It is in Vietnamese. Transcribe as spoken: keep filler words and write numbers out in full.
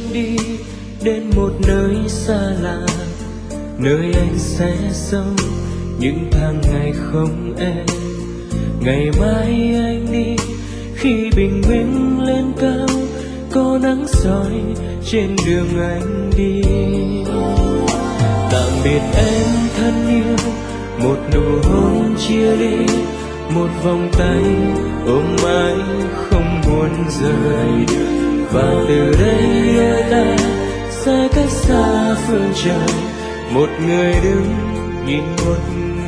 đi đến một nơi xa lạ, nơi anh sẽ sống những tháng ngày không em. Ngày mai anh đi khi bình minh lên cao, có nắng soi trên đường anh đi. Tạm biệt em thân yêu, một nụ hôn chia ly, một vòng tay ôm mãi không muốn rời. Và từ đây đôi ta sẽ cách xa phương trời, một người đứng nhìn một